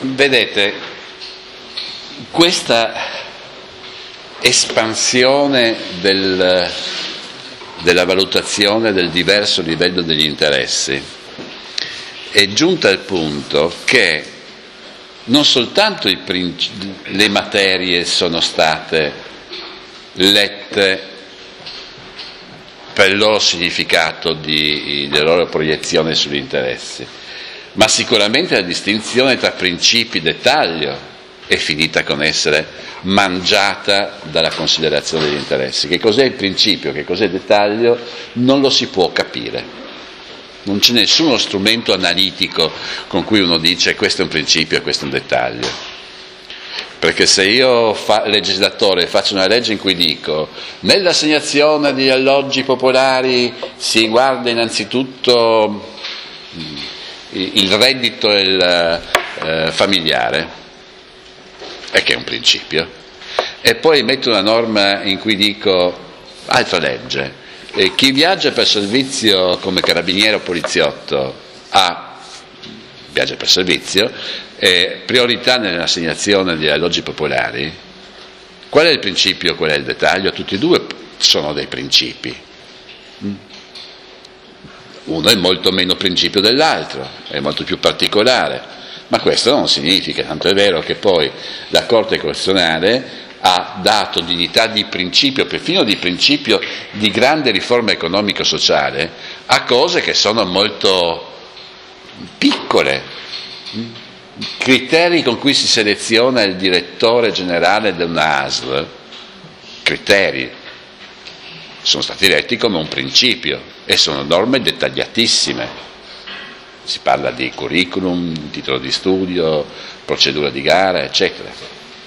Vedete, questa espansione della valutazione del diverso livello degli interessi è giunta al punto che non soltanto le materie sono state lette per il loro significato della loro proiezione sugli interessi, ma sicuramente la distinzione tra principi e dettaglio è finita con essere mangiata dalla considerazione degli interessi. Che cos'è il principio, che cos'è il dettaglio, non lo si può capire. Non c'è nessuno strumento analitico con cui uno dice questo è un principio e questo è un dettaglio. Perché se io, legislatore, faccio una legge in cui dico nell'assegnazione di alloggi popolari si guarda innanzitutto il reddito familiare, e che è un principio, e poi metto una norma in cui dico, altra legge, chi viaggia per servizio come carabiniere o poliziotto viaggia per servizio, priorità nell'assegnazione di alloggi popolari. Qual è il principio, qual è il dettaglio? Tutti e due sono dei principi. Uno è molto meno principio dell'altro, è molto più particolare, ma questo non significa, tanto è vero che poi la Corte Costituzionale ha dato dignità di principio, perfino di principio di grande riforma economico-sociale, a cose che sono molto piccole. Criteri con cui si seleziona il direttore generale di una ASL, criteri, sono stati letti come un principio e sono norme dettagliatissime. Si parla di curriculum, titolo di studio, procedura di gara, eccetera.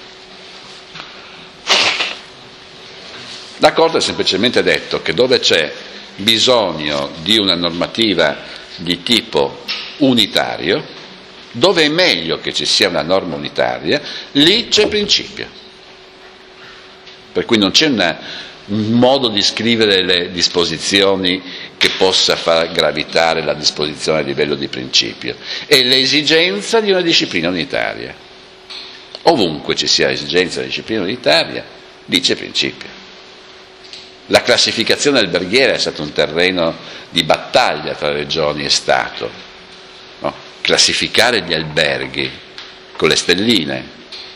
La Corte ha semplicemente detto che dove c'è bisogno di una normativa di tipo unitario, dove è meglio che ci sia una norma unitaria, lì c'è principio. Per cui non c'è un modo di scrivere le disposizioni che possa far gravitare la disposizione a livello di principio. È l'esigenza di una disciplina unitaria. Ovunque ci sia l'esigenza di una disciplina unitaria, lì c'è principio. La classificazione alberghiera è stato un terreno di battaglia tra regioni e Stato. No? Classificare gli alberghi con le stelline.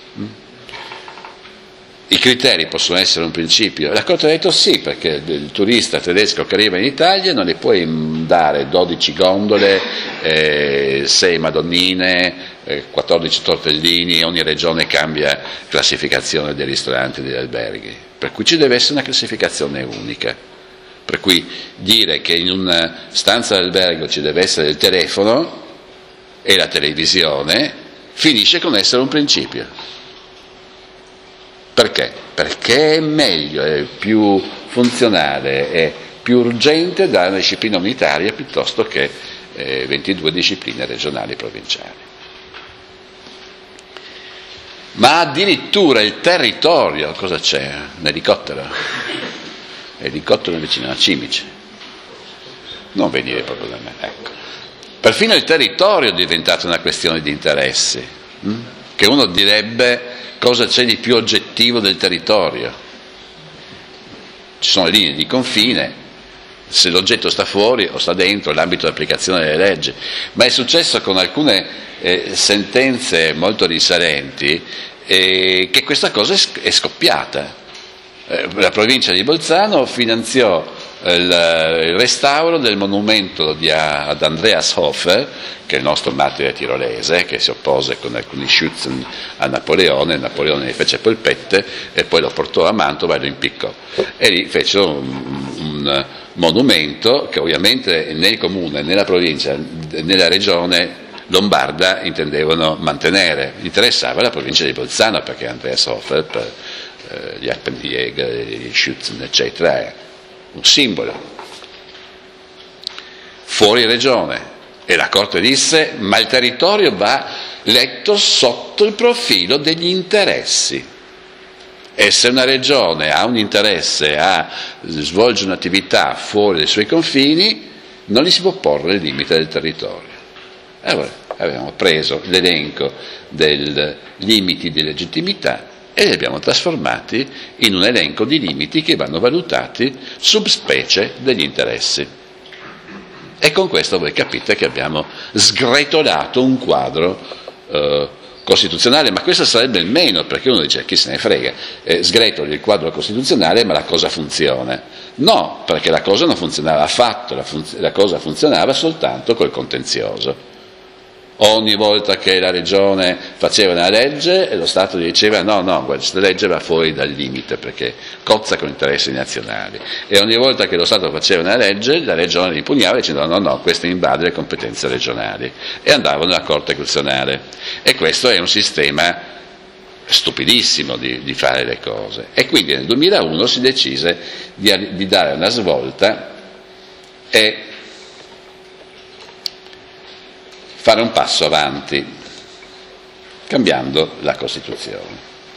I criteri possono essere un principio. La Corte ha detto sì, perché il turista tedesco che arriva in Italia non le puoi dare 12 gondole, 6 madonnine, 14 tortellini, ogni regione cambia classificazione dei ristoranti e degli alberghi. Per cui ci deve essere una classificazione unica. Per cui dire che in una stanza d'albergo ci deve essere il telefono e la televisione finisce con essere un principio. Perché? Perché è meglio, è più funzionale, è più urgente dare una disciplina unitaria piuttosto che 22 discipline regionali e provinciali. Ma addirittura il territorio, cosa c'è? Un elicottero? L'elicottero vicino a Cimice. Non venire proprio da me, ecco. Perfino il territorio è diventato una questione di interessi, che uno direbbe cosa c'è di più oggettivo del territorio. Ci sono linee di confine, se l'oggetto sta fuori o sta dentro l'ambito di applicazione delle leggi, ma è successo con alcune sentenze molto risalenti che questa cosa è scoppiata. La provincia di Bolzano finanziò il restauro del monumento ad Andreas Hofer, che è il nostro martire tirolese, che si oppose con alcuni Schützen a Napoleone. Napoleone ne fece polpette e poi lo portò a Mantova e lo impiccò. E lì fecero un monumento che ovviamente nel comune, nella provincia, nella regione lombarda intendevano mantenere. Interessava la provincia di Bolzano perché Andreas Hofer, per gli Alpenjäger, gli Schützen, eccetera, è un simbolo. Fuori regione. E la Corte disse, ma il territorio va letto sotto il profilo degli interessi. E se una regione ha un interesse a svolgere un'attività fuori dai suoi confini, non gli si può porre il limite del territorio. Allora, avevamo preso l'elenco dei limiti di legittimità e li abbiamo trasformati in un elenco di limiti che vanno valutati subspecie degli interessi. E con questo voi capite che abbiamo sgretolato un quadro costituzionale, ma questo sarebbe il meno, perché uno dice chi se ne frega, sgretoli il quadro costituzionale ma la cosa funziona. No, perché la cosa non funzionava affatto, la cosa funzionava soltanto col contenzioso. Ogni volta che la regione faceva una legge lo Stato gli diceva no, questa legge va fuori dal limite perché cozza con interessi nazionali, e ogni volta che lo Stato faceva una legge la regione l'impugnava dicendo no, questo invade le competenze regionali, e andavano alla Corte Costituzionale. E questo è un sistema stupidissimo di fare le cose, e quindi nel 2001 si decise di dare una svolta e fare un passo avanti cambiando la Costituzione.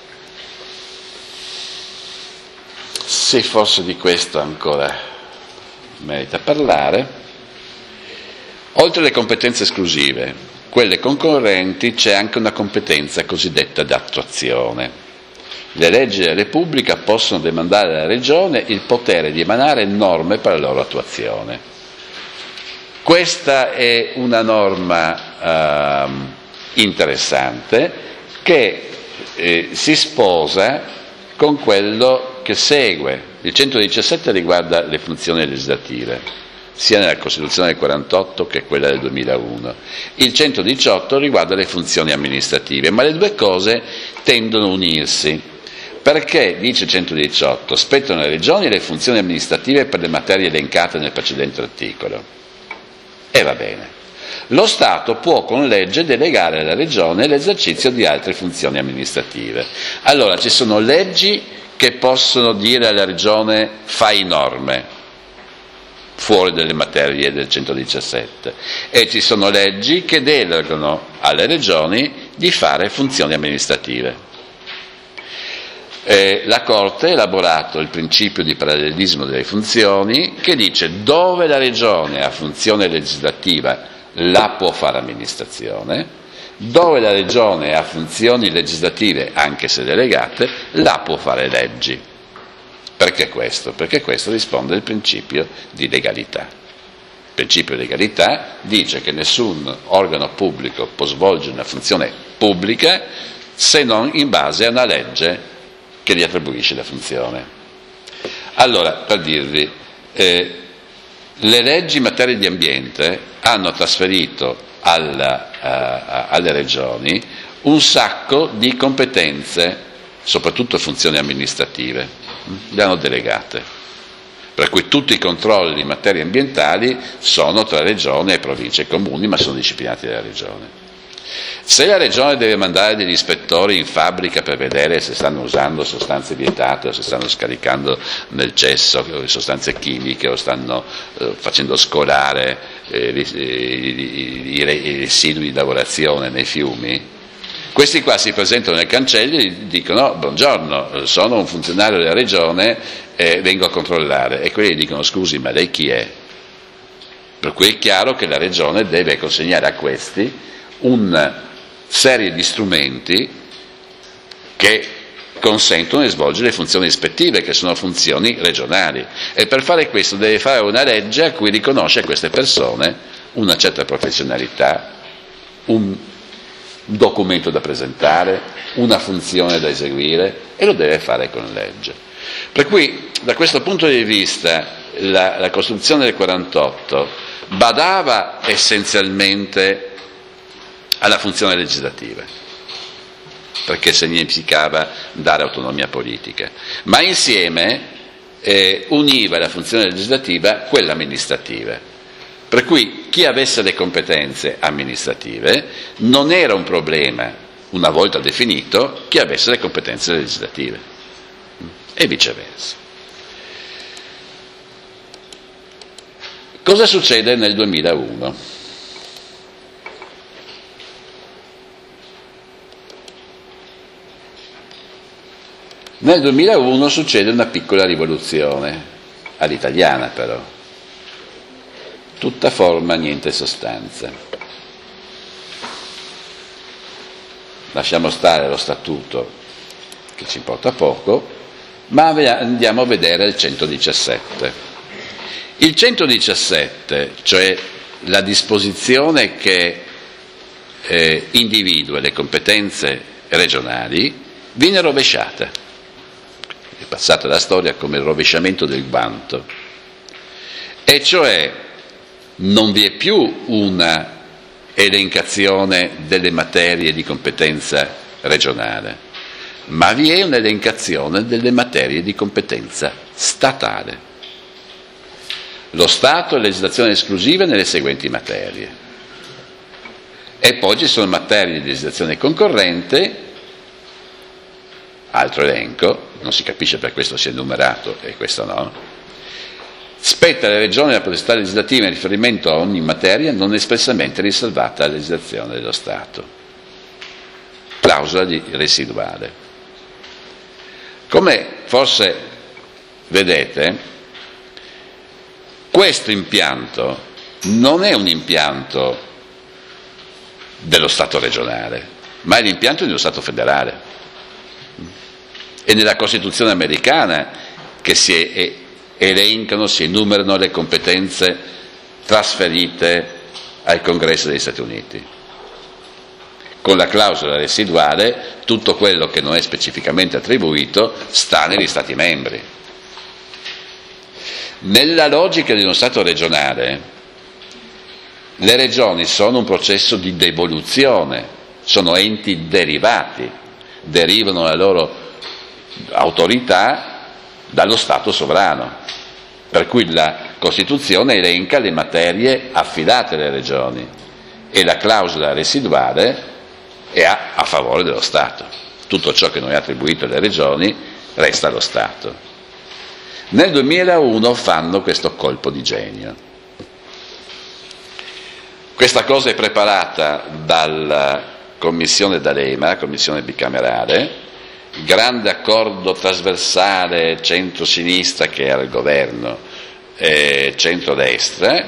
Se forse di questo ancora merita parlare, oltre alle competenze esclusive, quelle concorrenti, c'è anche una competenza cosiddetta d'attuazione. Le leggi della Repubblica possono demandare alla Regione il potere di emanare norme per la loro attuazione. Questa è una norma interessante che si sposa con quello che segue. Il 117 riguarda le funzioni legislative, sia nella Costituzione del 48 che quella del 2001. Il 118 riguarda le funzioni amministrative, ma le due cose tendono a unirsi. Perché, dice il 118, spettano alle regioni le funzioni amministrative per le materie elencate nel precedente articolo. E va bene. Lo Stato può con legge delegare alla Regione l'esercizio di altre funzioni amministrative. Allora ci sono leggi che possono dire alla Regione fai norme fuori dalle materie del 117, e ci sono leggi che delegano alle Regioni di fare funzioni amministrative. La Corte ha elaborato il principio di parallelismo delle funzioni, che dice dove la Regione ha funzione legislativa la può fare amministrazione, dove la Regione ha funzioni legislative anche se delegate la può fare leggi. Perché questo? Perché questo risponde al principio di legalità. Il principio di legalità dice che nessun organo pubblico può svolgere una funzione pubblica se non in base a una legge che gli attribuisce la funzione. Allora, per dirvi, le leggi in materia di ambiente hanno trasferito alle regioni un sacco di competenze, soprattutto funzioni amministrative, le hanno delegate, per cui tutti i controlli in materie ambientali sono tra regione e province e comuni, ma sono disciplinati dalla regione. Se la Regione deve mandare degli ispettori in fabbrica per vedere se stanno usando sostanze vietate o se stanno scaricando nel cesso sostanze chimiche o stanno facendo scolare i residui di lavorazione nei fiumi, questi qua si presentano nei cancelli e dicono buongiorno, sono un funzionario della Regione e vengo a controllare, e quelli dicono scusi ma lei chi è? Per cui è chiaro che la Regione deve consegnare a questi una serie di strumenti che consentono di svolgere le funzioni ispettive, che sono funzioni regionali, e per fare questo deve fare una legge a cui riconosce a queste persone una certa professionalità, un documento da presentare, una funzione da eseguire, e lo deve fare con legge. Per cui da questo punto di vista la Costituzione del 48 badava essenzialmente alla funzione legislativa, perché significava dare autonomia politica, ma insieme univa la funzione legislativa a quella amministrativa, per cui chi avesse le competenze amministrative non era un problema, una volta definito, chi avesse le competenze legislative, e viceversa. Cosa succede nel 2001? Nel 2001 succede una piccola rivoluzione, all'italiana però, tutta forma, niente sostanza. lasciamo stare lo statuto che ci importa poco, ma andiamo a vedere il 117. Il 117, cioè la disposizione che individua le competenze regionali, viene rovesciata. È passata la storia come il rovesciamento del guanto. E cioè non vi è più una elencazione delle materie di competenza regionale, ma vi è un'elencazione delle materie di competenza statale. Lo Stato ha legislazione esclusiva nelle seguenti materie. E poi ci sono materie di legislazione concorrente, altro elenco, non si capisce per questo sia numerato e questo no. Spetta alle regioni la potestà legislativa in riferimento a ogni materia non espressamente riservata alla legislazione dello Stato. Clausola residuale. Come forse vedete, questo impianto non è un impianto dello Stato regionale, ma è l'impianto dello Stato federale. E nella Costituzione americana che si elencano, si enumerano le competenze trasferite al Congresso degli Stati Uniti. Con la clausola residuale tutto quello che non è specificamente attribuito sta negli Stati membri. Nella logica di uno Stato regionale, le regioni sono un processo di devoluzione, sono enti derivati, derivano la loro autorità dallo Stato sovrano, per cui la Costituzione elenca le materie affidate alle regioni e la clausola residuale è a favore dello Stato. Tutto ciò che non è attribuito alle regioni resta allo Stato. Nel 2001 fanno questo colpo di genio. Questa cosa è preparata dalla commissione D'Alema, commissione bicamerale, grande accordo trasversale centro-sinistra che era il governo, centro-destra,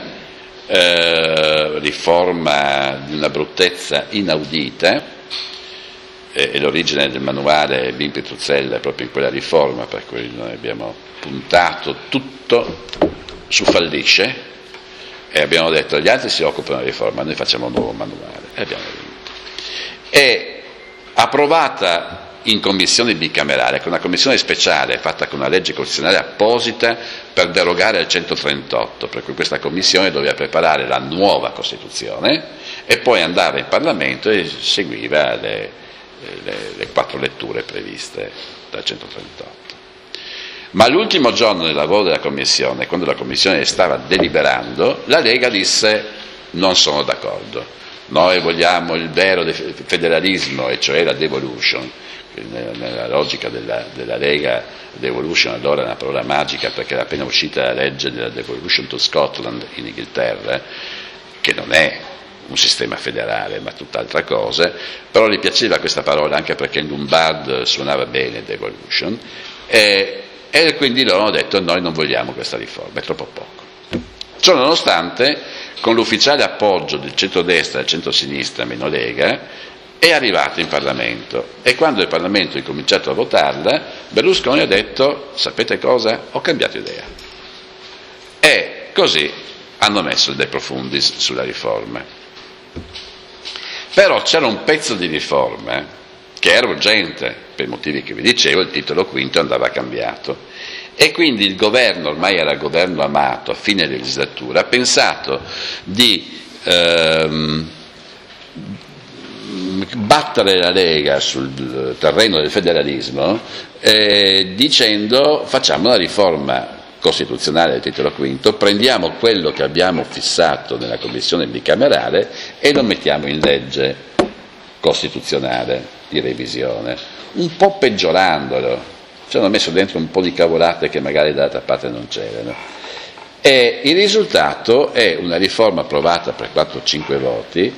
riforma di una bruttezza inaudita, e l'origine del manuale Bim Pitruzzella è proprio in quella riforma, per cui noi abbiamo puntato tutto su fallisce e abbiamo detto gli altri si occupano della riforma, noi facciamo un nuovo manuale e abbiamo vinto. È approvata in commissione bicamerale, con una commissione speciale fatta con una legge costituzionale apposita per derogare al 138, per cui questa commissione doveva preparare la nuova Costituzione e poi andare in Parlamento e seguiva le 4 letture previste dal 138. Ma l'ultimo giorno del lavoro della Commissione, quando la Commissione stava deliberando, la Lega disse non sono d'accordo, noi vogliamo il vero federalismo, e cioè la devolution. Nella logica della Lega, devolution allora è una parola magica perché era appena uscita la legge della devolution to Scotland in Inghilterra, che non è un sistema federale ma tutt'altra cosa, però gli piaceva questa parola anche perché in Lombard suonava bene devolution, e quindi loro hanno detto noi non vogliamo questa riforma, è troppo poco. Ciò nonostante, con l'ufficiale appoggio del centrodestra e del centrosinistra meno Lega, è arrivato in Parlamento e quando il Parlamento ha cominciato a votarla, Berlusconi ha detto sapete cosa? Ho cambiato idea. E così hanno messo il De Profundis sulla riforma. Però c'era un pezzo di riforma che era urgente, per i motivi che vi dicevo, il titolo quinto andava cambiato. E quindi il governo, ormai era il governo Amato, a fine legislatura, ha pensato di battere la Lega sul terreno del federalismo dicendo facciamo una riforma costituzionale del titolo quinto, prendiamo quello che abbiamo fissato nella commissione bicamerale e lo mettiamo in legge costituzionale di revisione, un po' peggiorandolo, ci hanno messo dentro un po' di cavolate che magari dall'altra parte non c'erano. E il risultato è una riforma approvata per 4-5 voti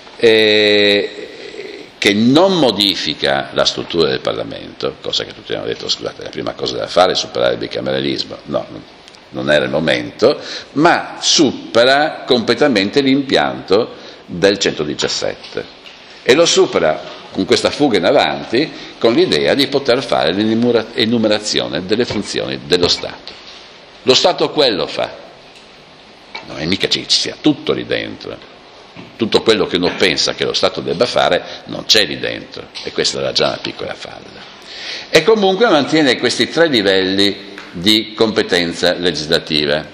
che non modifica la struttura del Parlamento, cosa che tutti hanno detto, scusate, la prima cosa da fare è superare il bicameralismo, no, non era il momento, ma supera completamente l'impianto del 117 e lo supera con questa fuga in avanti, con l'idea di poter fare l'enumerazione delle funzioni dello Stato. Lo Stato quello fa, non è mica che ci sia tutto lì dentro, tutto quello che uno pensa che lo Stato debba fare non c'è lì dentro, e questa era già una piccola falla. E comunque mantiene questi 3 livelli di competenza legislativa.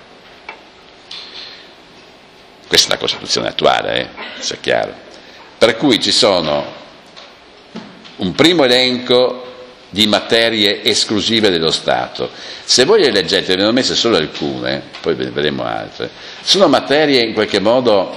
Questa è la Costituzione attuale, sia chiaro. Per cui ci sono un primo elenco di materie esclusive dello Stato. Se voi le leggete, ve ne ho messe solo alcune, poi vedremo altre, sono materie in qualche modo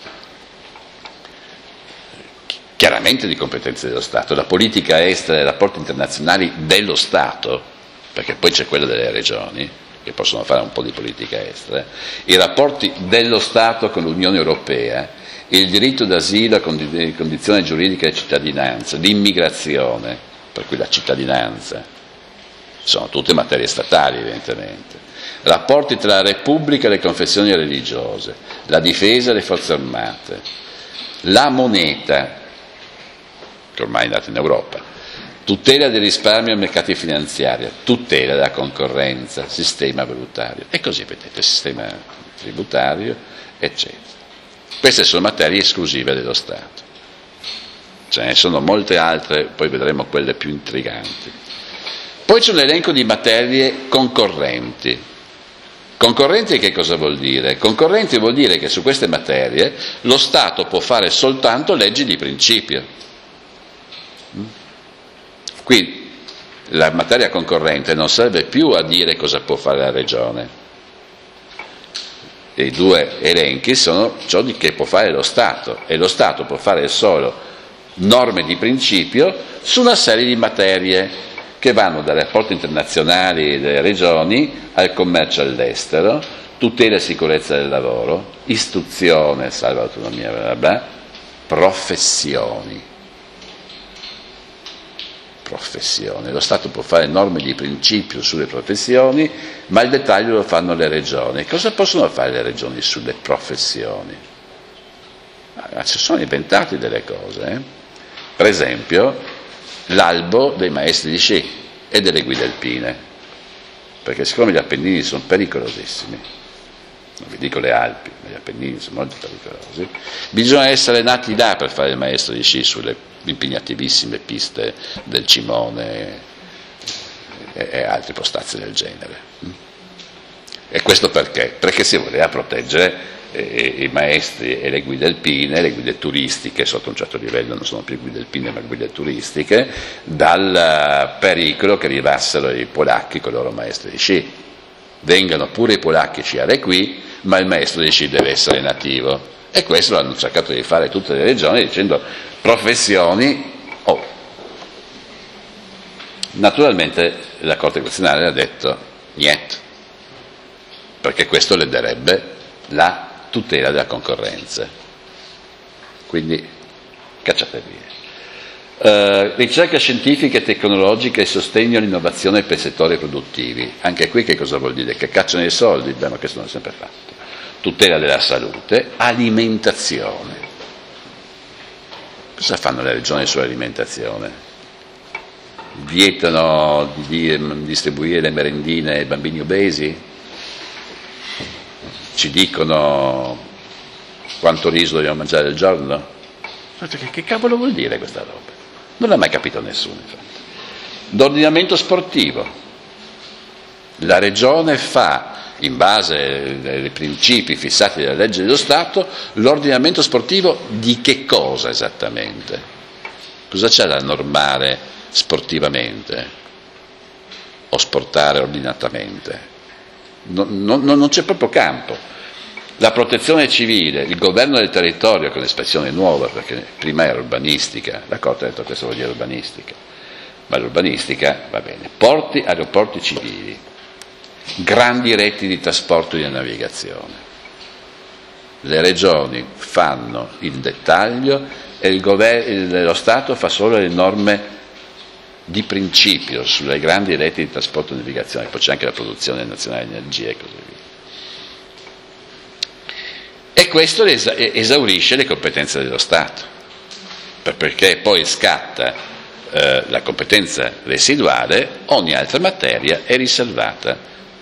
chiaramente di competenze dello Stato, la politica estera e i rapporti internazionali dello Stato, perché poi c'è quella delle regioni, che possono fare un po' di politica estera, i rapporti dello Stato con l'Unione Europea, il diritto d'asilo, condizione giuridica e cittadinanza, l'immigrazione, per cui la cittadinanza, sono tutte materie statali evidentemente, rapporti tra la Repubblica e le confessioni religiose, la difesa e le forze armate, la moneta, che ormai è andata in Europa, tutela del risparmio ai mercati finanziari, tutela della concorrenza, sistema valutario, e così vedete, sistema tributario, eccetera. Queste sono materie esclusive dello Stato. Ce ne sono molte altre, poi vedremo quelle più intriganti. Poi c'è un elenco di materie concorrenti. Concorrenti che cosa vuol dire? Concorrenti vuol dire che su queste materie lo Stato può fare soltanto leggi di principio. Qui la materia concorrente non serve più a dire cosa può fare la Regione. I 2 elenchi sono ciò di che può fare lo Stato, e lo Stato può fare solo norme di principio su una serie di materie che vanno dai rapporti internazionali delle regioni al commercio all'estero, tutela e sicurezza del lavoro, istruzione, salva l'autonomia, bla bla bla, professioni. Lo Stato può fare norme di principio sulle professioni, ma il dettaglio lo fanno le regioni. Cosa possono fare le regioni sulle professioni? Si sono inventati delle cose. Per esempio, l'albo dei maestri di sci e delle guide alpine, perché siccome gli Appennini sono pericolosissimi, non vi dico le Alpi, ma gli Appennini sono molto pericolosi, bisogna essere nati là per fare il maestro di sci sulle impegnativissime piste del Cimone e altri postazzi del genere. E questo perché? Perché si voleva proteggere i maestri e le guide alpine, le guide turistiche, sotto un certo livello non sono più guide alpine ma guide turistiche, dal pericolo che arrivassero i polacchi con i loro maestri di sci. Vengano pure i polacchi sciare qui, ma il maestro di sci deve essere nativo. E questo l'hanno cercato di fare tutte le regioni dicendo professioni. Naturalmente la Corte Costituzionale ha detto niente, perché questo lederebbe la tutela della concorrenza. Quindi cacciate via. Ricerca scientifica e tecnologica e sostegno all'innovazione per i settori produttivi. Anche qui che cosa vuol dire? Che cacciano i soldi? Beh, ma questo non è sempre fatto. Tutela della salute, alimentazione. Cosa fanno le regioni sull'alimentazione? Vietano di distribuire le merendine ai bambini obesi? Ci dicono quanto riso dobbiamo mangiare al giorno? Che cavolo vuol dire questa roba? Non l'ha mai capito nessuno, infatti. L'ordinamento sportivo. La regione fa, in base ai principi fissati dalla legge dello Stato, l'ordinamento sportivo di che cosa esattamente? Cosa c'è da normare sportivamente o sportare ordinatamente? Non c'è proprio campo. La protezione civile, il governo del territorio, che è un'espressione nuova perché prima era urbanistica, la Corte ha detto questo vuol dire urbanistica, ma l'urbanistica va bene, porti, aeroporti civili, grandi reti di trasporto e di navigazione. Le regioni fanno il dettaglio e lo Stato fa solo le norme di principio sulle grandi reti di trasporto e navigazione, poi c'è anche la produzione nazionale di energia e così via. E questo esaurisce le competenze dello Stato. perché poi scatta la competenza residuale, ogni altra materia è riservata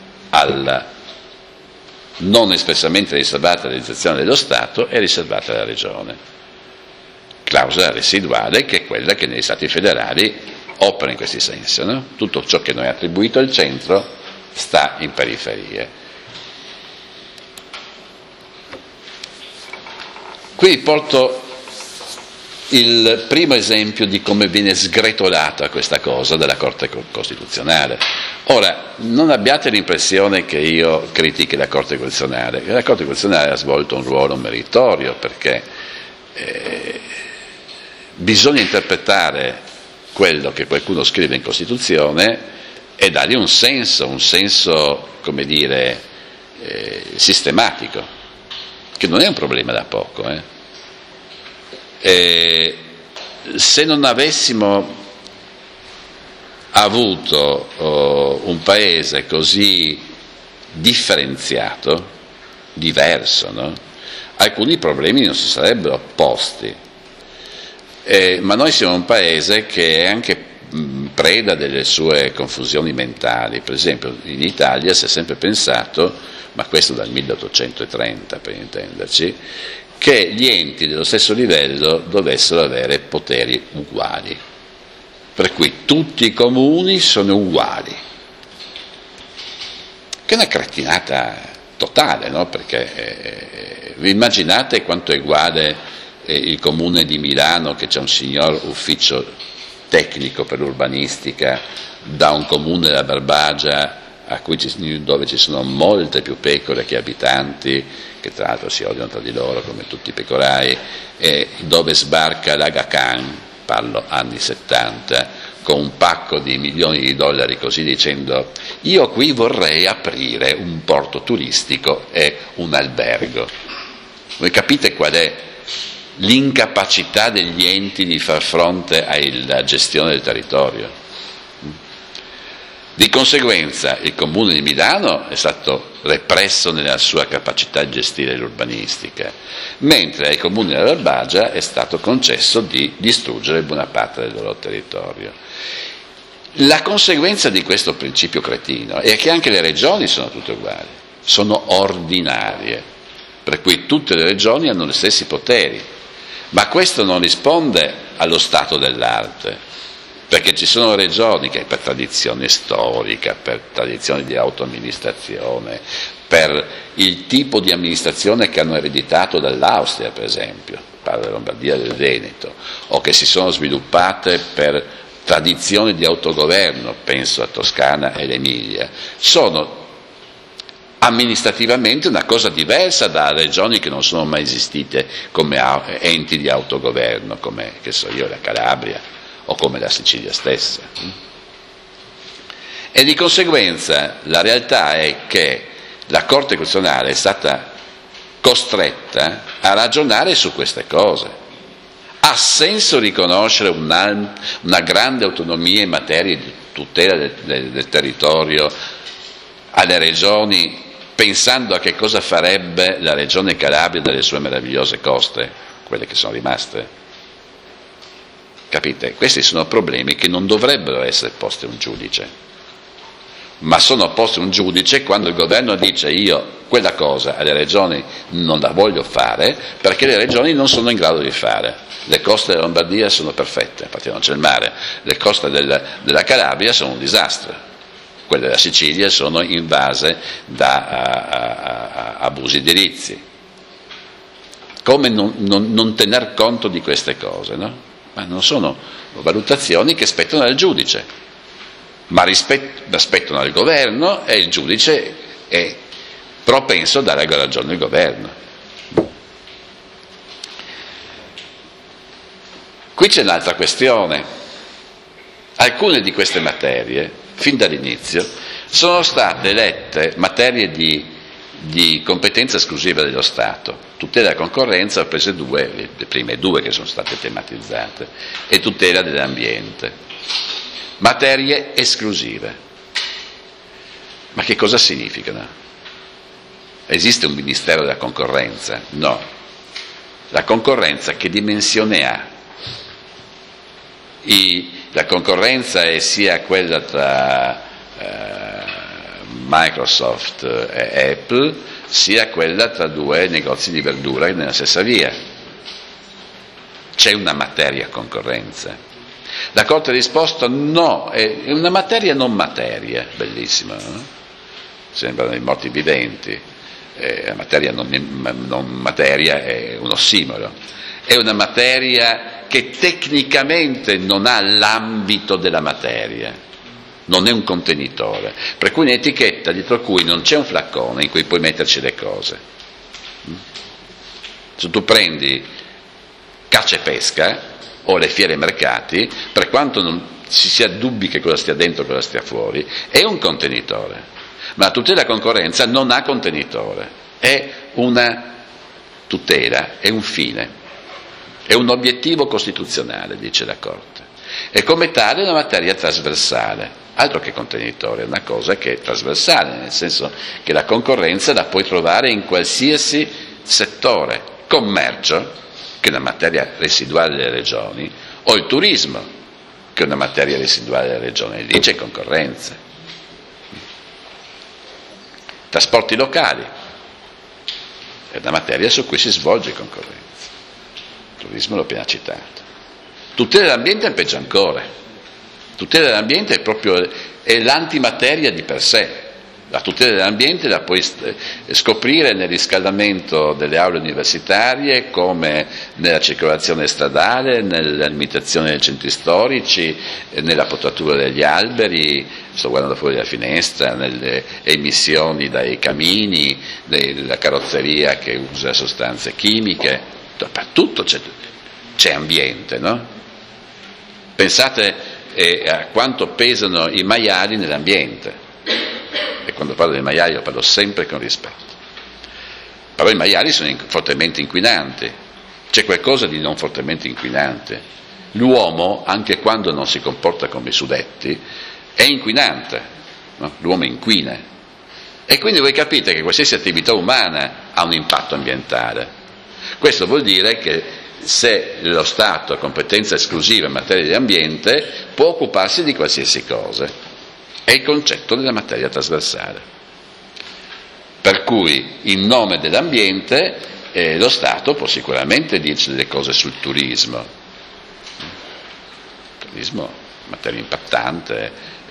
non espressamente riservata alla legislazione dello Stato, è riservata alla Regione. Clausola residuale, che è quella che negli Stati federali opera in questi sensi, no? Tutto ciò che noi è attribuito al centro sta in periferie. Qui porto il primo esempio di come viene sgretolata questa cosa dalla Corte Costituzionale. Ora, non abbiate l'impressione che io critichi la Corte Costituzionale. La Corte Costituzionale ha svolto un ruolo meritorio, perché bisogna interpretare quello che qualcuno scrive in Costituzione e dargli un senso, come dire, sistematico, che non è un problema da poco. Se non avessimo avuto un paese così differenziato, diverso, no? Alcuni problemi non si sarebbero posti. Ma noi siamo un paese che è anche preda delle sue confusioni mentali. Per esempio, in Italia si è sempre pensato, ma questo dal 1830 per intenderci, che gli enti dello stesso livello dovessero avere poteri uguali, per cui tutti i comuni sono uguali, che è una cretinata totale, no? Perché vi immaginate quanto è uguale il comune di Milano, che c'è un signor ufficio tecnico per l'urbanistica, da un comune della Barbagia dove ci sono molte più pecore che abitanti, che tra l'altro si odiano tra di loro come tutti i pecorai, e dove sbarca l'Aga Khan, parlo anni 70, con un pacco di milioni di dollari, così dicendo: io qui vorrei aprire un porto turistico e un albergo. Voi capite qual è l'incapacità degli enti di far fronte alla gestione del territorio? Di conseguenza il Comune di Milano è stato represso nella sua capacità di gestire l'urbanistica, mentre ai Comuni della Barbagia è stato concesso di distruggere buona parte del loro territorio. La conseguenza di questo principio cretino è che anche le regioni sono tutte uguali, sono ordinarie, per cui tutte le regioni hanno gli stessi poteri, ma questo non risponde allo stato dell'arte. Perché ci sono regioni che per tradizione storica, per tradizione di autoamministrazione, per il tipo di amministrazione che hanno ereditato dall'Austria, per esempio, parlo della Lombardia e del Veneto, o che si sono sviluppate per tradizione di autogoverno, penso a Toscana e l'Emilia, sono amministrativamente una cosa diversa da regioni che non sono mai esistite come enti di autogoverno, come, che so io, la Calabria o come la Sicilia stessa. E di conseguenza la realtà è che la Corte Costituzionale è stata costretta a ragionare su queste cose. Ha senso riconoscere una grande autonomia in materia di tutela del territorio alle regioni, pensando a che cosa farebbe la regione Calabria delle sue meravigliose coste, quelle che sono rimaste? Capite? Questi sono problemi che non dovrebbero essere posti a un giudice, ma sono posti a un giudice quando il governo dice: io quella cosa alle regioni non la voglio fare perché le regioni non sono in grado di fare. Le coste della Lombardia sono perfette, infatti non c'è il mare, le coste della Calabria sono un disastro, quelle della Sicilia sono invase da abusi edilizi. Come non tener conto di queste cose, no? Ma non sono valutazioni che spettano al giudice, ma spettano al governo, e il giudice è propenso a dare ragione al governo. Qui c'è un'altra questione. Alcune di queste materie, fin dall'inizio, sono state elette materie di competenza esclusiva dello Stato. Tutela della concorrenza, ho preso le prime due che sono state tematizzate, e tutela dell'ambiente. Materie esclusive. Ma che cosa significano? Esiste un Ministero della Concorrenza? No. La concorrenza che dimensione ha? La concorrenza è sia quella tra Microsoft e Apple, sia quella tra due negozi di verdura nella stessa via. C'è una materia concorrenza. La Corte ha risposto no, è una materia non materia, bellissima, no? Sembrano i morti viventi. La materia non materia è un ossimoro. È una materia che tecnicamente non ha l'ambito della materia, non è un contenitore, per cui un'etichetta dietro cui non c'è un flaccone in cui puoi metterci le cose. Se tu prendi caccia e pesca o le fiere e mercati, per quanto non si sia dubbi che cosa stia dentro e cosa stia fuori, è un contenitore, ma la tutela della concorrenza non ha contenitore, è una tutela, è un fine, è un obiettivo costituzionale, dice la Corte, e come tale è una materia trasversale, altro che contenitore, è una cosa che è trasversale, nel senso che la concorrenza la puoi trovare in qualsiasi settore, commercio, che è una materia residuale delle regioni, o il turismo, che è una materia residuale delle regioni, lì c'è concorrenza. Trasporti locali, è una materia su cui si svolge concorrenza. Il turismo l'ho appena citato. Tutela dell'ambiente è peggio ancora. Tutela dell'ambiente è l'antimateria di per sé. La tutela dell'ambiente la puoi scoprire nel riscaldamento delle aule universitarie, come nella circolazione stradale, nella limitazione dei centri storici, nella potatura degli alberi, sto guardando fuori dalla finestra, nelle emissioni dai camini, della carrozzeria che usa sostanze chimiche, dappertutto c'è ambiente, no? Pensate a quanto pesano i maiali nell'ambiente. E quando parlo dei maiali lo parlo sempre con rispetto. Però i maiali sono fortemente inquinanti, c'è qualcosa di non fortemente inquinante. L'uomo, anche quando non si comporta come i suddetti, è inquinante, no? L'uomo inquina. E quindi voi capite che qualsiasi attività umana ha un impatto ambientale. Questo vuol dire che se lo Stato ha competenza esclusiva in materia di ambiente, può occuparsi di qualsiasi cosa. È il concetto della materia trasversale. Per cui, in nome dell'ambiente, lo Stato può sicuramente dirci delle cose sul turismo. Il turismo, materia impattante,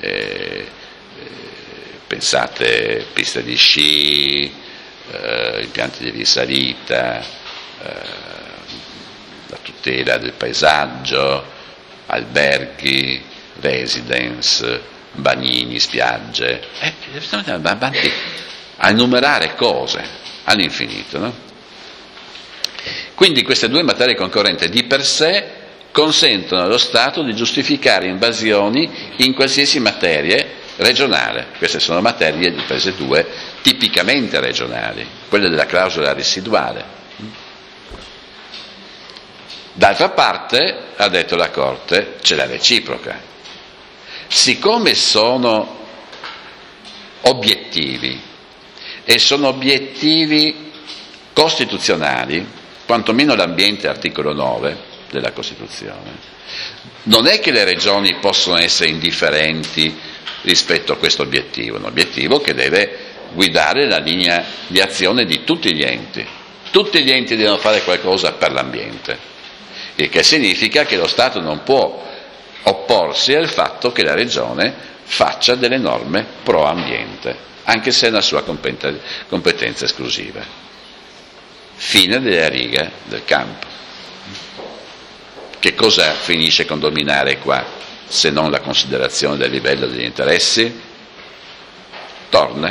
pensate piste di sci, impianti di risalita, la tutela del paesaggio, alberghi, residence, bagnini, spiagge, avanti a enumerare cose all'infinito, no? Quindi queste due materie concorrenti di per sé consentono allo Stato di giustificare invasioni in qualsiasi materia regionale. Queste sono materie di per sé due tipicamente regionali, quelle della clausola residuale. D'altra parte, ha detto la Corte, c'è la reciproca. Siccome sono obiettivi e sono obiettivi costituzionali, quantomeno l'ambiente, articolo 9 della Costituzione, non è che le regioni possono essere indifferenti rispetto a questo obiettivo, un obiettivo che deve guidare la linea di azione di tutti gli enti. Tutti gli enti devono fare qualcosa per l'ambiente, il che significa che lo Stato non può opporsi al fatto che la Regione faccia delle norme pro ambiente, anche se è una sua competenza esclusiva. Fine della riga del campo. Che cosa finisce con dominare qua, se non la considerazione del livello degli interessi? Torna.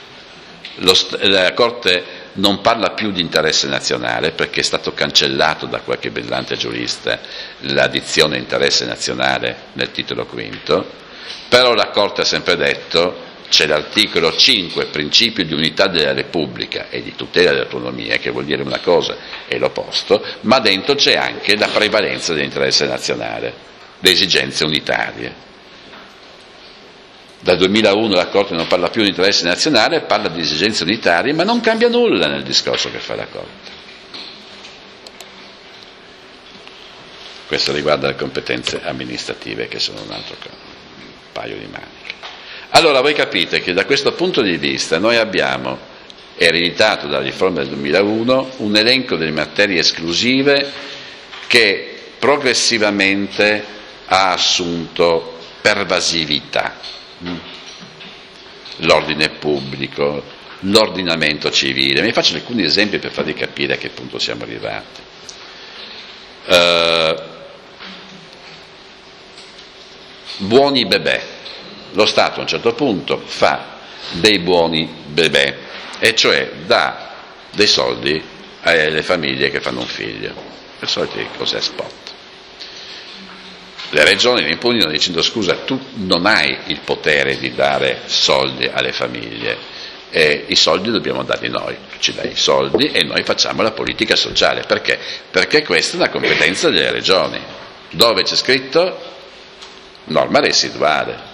La Corte non parla più di interesse nazionale perché è stato cancellato da qualche brillante giurista la dizione interesse nazionale nel titolo quinto, però la Corte ha sempre detto c'è l'articolo 5, principio di unità della Repubblica e di tutela dell'autonomia, che vuol dire una cosa e l'opposto, ma dentro c'è anche la prevalenza dell'interesse nazionale, le esigenze unitarie. Dal 2001 la Corte non parla più di interesse nazionale, parla di esigenze unitarie, ma non cambia nulla nel discorso che fa la Corte. Questo riguarda le competenze amministrative, che sono un altro paio di maniche. Allora voi capite che da questo punto di vista noi abbiamo ereditato dalla riforma del 2001 un elenco delle materie esclusive che progressivamente ha assunto pervasività. L'ordine pubblico, l'ordinamento civile. Vi faccio alcuni esempi per farvi capire a che punto siamo arrivati. Buoni bebè. Lo Stato a un certo punto fa dei buoni bebè, e cioè dà dei soldi alle famiglie che fanno un figlio, per solite cose spot. Le regioni ne impugnano dicendo: scusa, tu non hai il potere di dare soldi alle famiglie, i soldi dobbiamo darli noi, ci dai i soldi e noi facciamo la politica sociale. Perché? Perché questa è una competenza delle regioni. Dove c'è scritto? Norma residuale.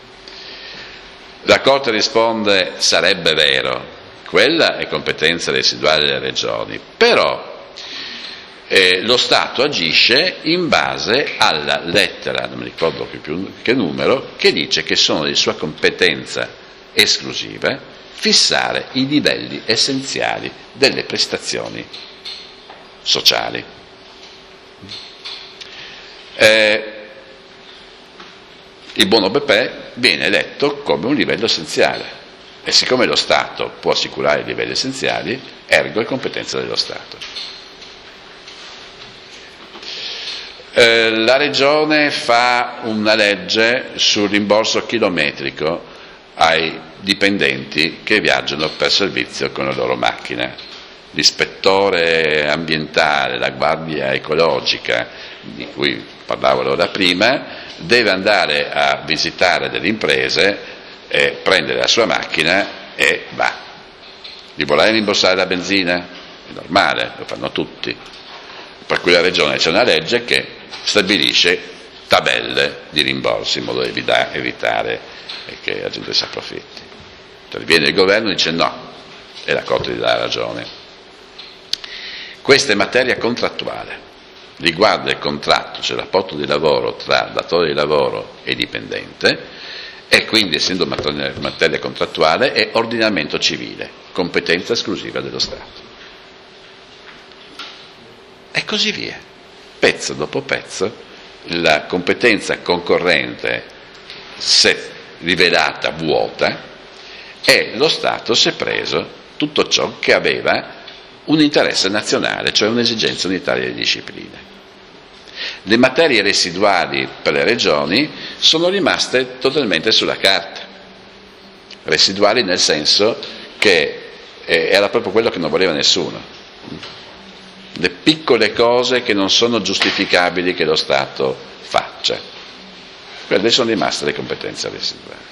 La Corte risponde: sarebbe vero, quella è competenza residuale delle regioni, però lo Stato agisce in base alla lettera, non mi ricordo più che numero, che dice che sono di sua competenza esclusiva fissare i livelli essenziali delle prestazioni sociali. Il buono bebè viene letto come un livello essenziale, e siccome lo Stato può assicurare i livelli essenziali, ergo è competenza dello Stato. La Regione fa una legge sul rimborso chilometrico ai dipendenti che viaggiano per servizio con la loro macchina. L'ispettore ambientale, la guardia ecologica, di cui parlavo l'ora prima, deve andare a visitare delle imprese, prendere la sua macchina e va. Gli vuole rimborsare la benzina? È normale, lo fanno tutti. Per cui la Regione c'è una legge che stabilisce tabelle di rimborsi in modo da evitare che la gente si approfitti. Interviene il governo e dice no, e la Corte gli dà ragione. Questa è materia contrattuale, riguarda il contratto, cioè il rapporto di lavoro tra datore di lavoro e dipendente, e quindi, essendo materia contrattuale, è ordinamento civile, competenza esclusiva dello Stato. E così via, pezzo dopo pezzo, la competenza concorrente si è rivelata vuota e lo Stato si è preso tutto ciò che aveva un interesse nazionale, cioè un'esigenza unitaria di disciplina. Le materie residuali per le regioni sono rimaste totalmente sulla carta, residuali nel senso che era proprio quello che non voleva nessuno. Le piccole cose che non sono giustificabili che lo Stato faccia, quelle sono rimaste le competenze residuali.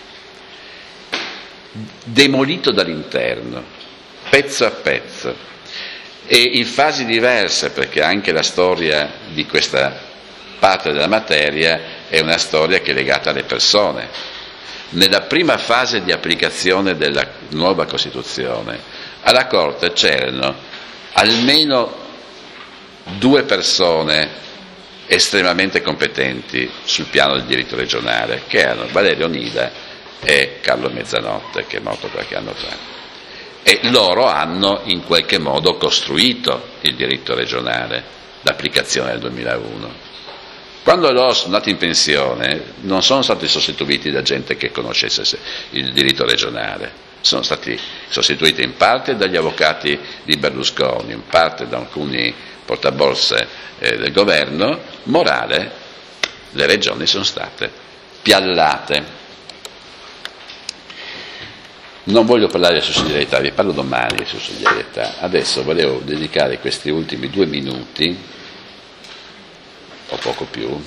Demolito dall'interno, pezzo a pezzo, e in fasi diverse, perché anche la storia di questa parte della materia è una storia che è legata alle persone. Nella prima fase di applicazione della nuova Costituzione, alla Corte c'erano almeno 2 persone estremamente competenti sul piano del diritto regionale, che erano Valerio Nida e Carlo Mezzanotte, che è morto qualche anno fa. E loro hanno in qualche modo costruito il diritto regionale, l'applicazione del 2001. Quando loro sono andati in pensione non sono stati sostituiti da gente che conoscesse il diritto regionale, sono stati sostituiti in parte dagli avvocati di Berlusconi, in parte da alcuni portaborse del governo. Morale, le regioni sono state piallate. Non voglio parlare di sussidiarietà, vi parlo domani di sussidiarietà. Adesso volevo dedicare questi ultimi 2 minuti, o poco più,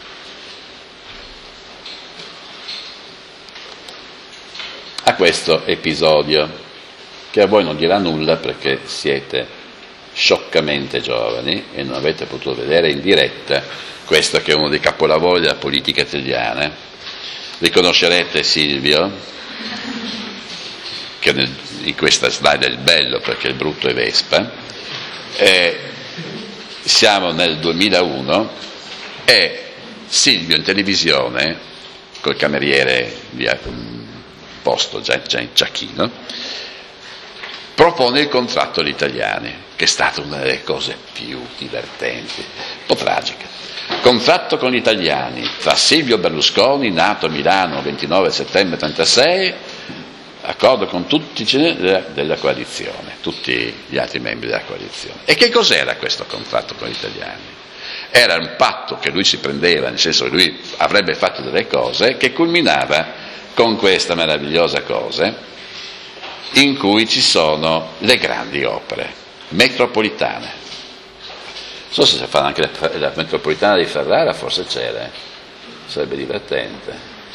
a questo episodio, che a voi non dirà nulla perché siete scioccamente giovani e non avete potuto vedere in diretta questo che è uno dei capolavori della politica italiana. Riconoscerete Silvio, che in questa slide è il bello perché il brutto è Vespa. Siamo nel 2001 e Silvio in televisione, col cameriere posto già in ciacchino, propone il contratto agli italiani, che è stata una delle cose più divertenti, un po' tragica. Contratto con gli italiani tra Silvio Berlusconi, nato a Milano 29 settembre 1936, accordo con tutti della coalizione, tutti gli altri membri della coalizione. E che cos'era questo contratto con gli italiani? Era un patto che lui si prendeva, nel senso che lui avrebbe fatto delle cose, che culminava con questa meravigliosa cosa in cui ci sono le grandi opere metropolitane. Non so se si fa anche la metropolitana di Ferrara, forse c'era, sarebbe divertente.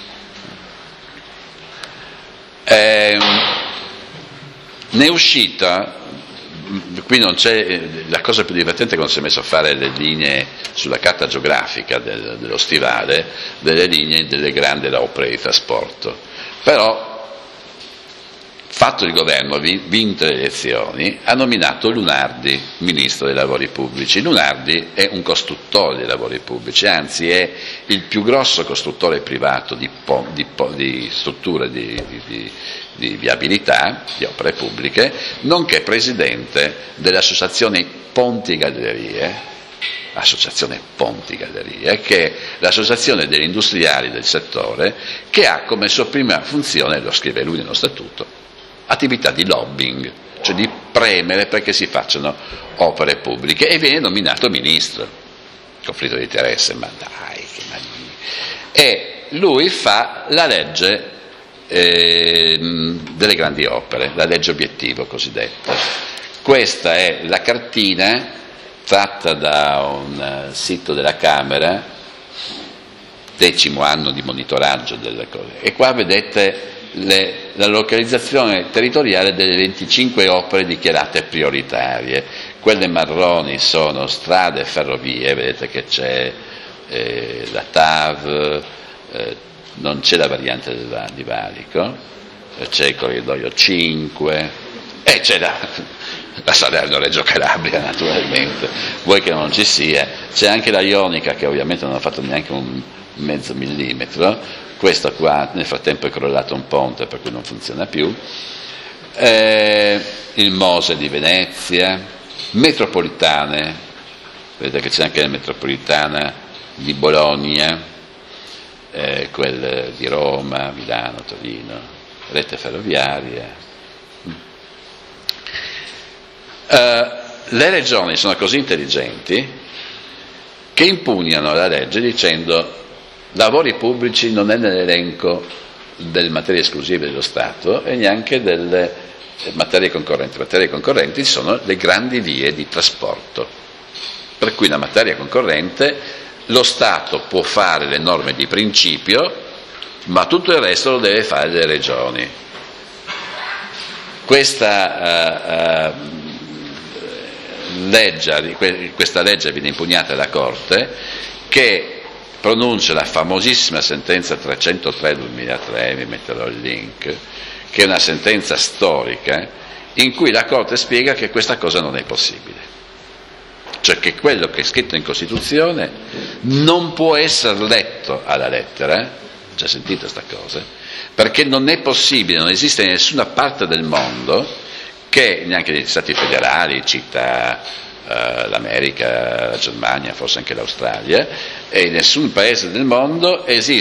Ne è uscita, qui non c'è, la cosa più divertente è quando si è messo a fare le linee sulla carta geografica dello stivale, delle linee delle grandi opere di trasporto. Però, fatto il governo, vinte le elezioni, ha nominato Lunardi ministro dei lavori pubblici. Lunardi è un costruttore dei lavori pubblici, anzi è il più grosso costruttore privato di strutture di viabilità, di opere pubbliche, nonché presidente dell'associazione Ponti e Gallerie, che è l'associazione degli industriali del settore, che ha come sua prima funzione, lo scrive lui nello statuto, attività di lobbying, cioè di premere perché si facciano opere pubbliche, e viene nominato ministro. Conflitto di interesse, ma dai, che magnifico. E lui fa la legge delle grandi opere, la legge obiettivo cosiddetta. Questa è la cartina tratta da un sito della Camera, 10° anno di monitoraggio delle cose, e qua vedete la localizzazione territoriale delle 25 opere dichiarate prioritarie. Quelle marroni sono strade e ferrovie, vedete che c'è la TAV, non c'è la variante di Valico, c'è il corridoio 5 e c'è la Salerno-Reggio Calabria, naturalmente, vuoi che non ci sia, c'è anche la Ionica, che ovviamente non ha fatto neanche un mezzo millimetro. Questo qua nel frattempo è crollato un ponte, per cui non funziona più. Il Mose di Venezia, metropolitane, vedete che c'è anche la metropolitana di Bologna, quelle di Roma, Milano, Torino, rete ferroviaria. Le regioni sono così intelligenti che impugnano la legge dicendo: lavori pubblici non è nell'elenco delle materie esclusive dello Stato e neanche delle materie concorrenti. Materie concorrenti sono le grandi vie di trasporto, per cui la materia concorrente lo Stato può fare le norme di principio, ma tutto il resto lo deve fare le regioni. Questa legge viene impugnata alla Corte, che pronuncia la famosissima sentenza 303/2003, vi metterò il link, che è una sentenza storica in cui la Corte spiega che questa cosa non è possibile, cioè che quello che è scritto in Costituzione non può essere letto alla lettera, già sentito questa cosa, perché non è possibile, non esiste in nessuna parte del mondo, che neanche negli Stati federali, città l'America, la Germania, forse anche l'Australia, e in nessun paese del mondo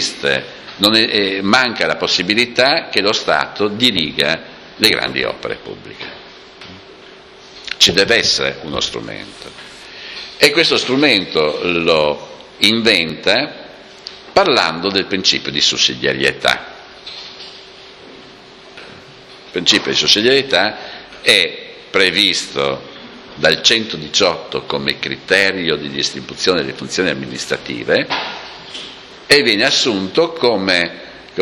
manca la possibilità che lo Stato diriga le grandi opere pubbliche. Ci deve essere uno strumento, e questo strumento lo inventa parlando del principio di sussidiarietà. Il principio di sussidiarietà è previsto dal 118 come criterio di distribuzione delle funzioni amministrative e viene assunto come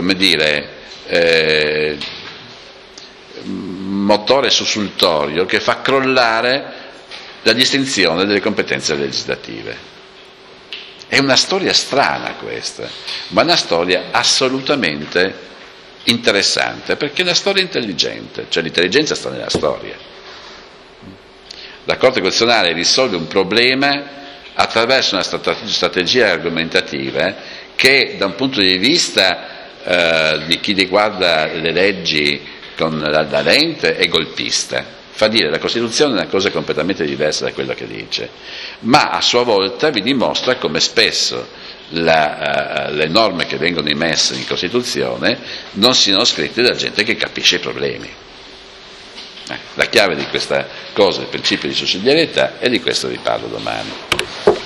motore sussultorio che fa crollare la distinzione delle competenze legislative. È una storia strana questa, ma una storia assolutamente interessante, perché è una storia intelligente, cioè l'intelligenza sta nella storia. La Corte Costituzionale risolve un problema attraverso una strategia argomentativa che da un punto di vista di chi riguarda le leggi con la lente è golpista. Fa dire la Costituzione è una cosa completamente diversa da quello che dice, ma a sua volta vi dimostra come spesso le norme che vengono immesse in Costituzione non siano scritte da gente che capisce i problemi. La chiave di questa cosa è il principio di sussidiarietà, e di questo vi parlo domani.